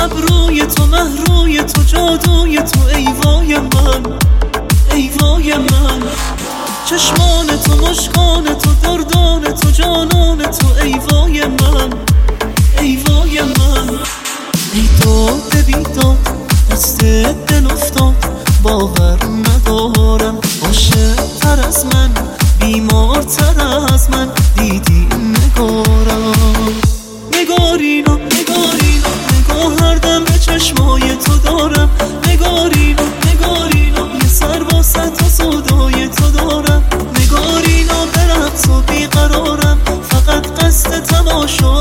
ابروی تو، مهروی تو، جادوی تو، ای وای من، ای وای من. چشمان تو، مشکان تو، دردان تو، جانان تو، ای وای من، ای وای من. ای داد بیداد دست دل افتاد، باور ندارم عاشق تر از من، بیمار تر از من دیدی نگارم. نگارینا نگارینا نگاه هر دم به چشمای تو دارم، نگارینا نگارینا یه سر واسه سودای تو دارم، نگارینا به رقص و بیقرارم، فقط قصد تماشا